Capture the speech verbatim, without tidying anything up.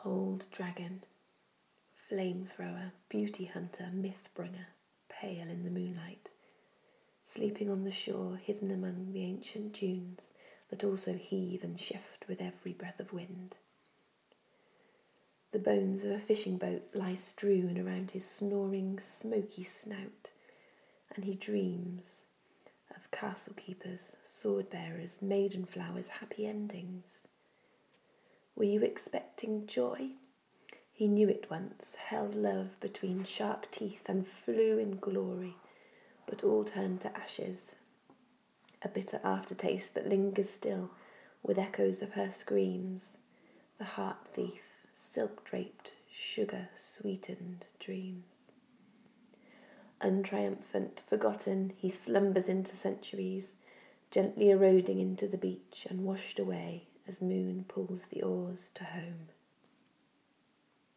old dragon, flamethrower, beauty hunter, myth bringer, pale in the moonlight, sleeping on the shore, hidden among the ancient dunes that also heave and shift with every breath of wind. The bones of a fishing boat lie strewn around his snoring, smoky snout, and he dreams of castle keepers, sword bearers, maiden flowers, happy endings. Were you expecting joy? He knew it once, held love between sharp teeth and flew in glory, but all turned to ashes, a bitter aftertaste that lingers still with echoes of her screams, the heart thief, silk-draped, sugar-sweetened dreams. Untriumphant, forgotten, he slumbers into centuries, gently eroding into the beach and washed away as moon pulls the oars to home.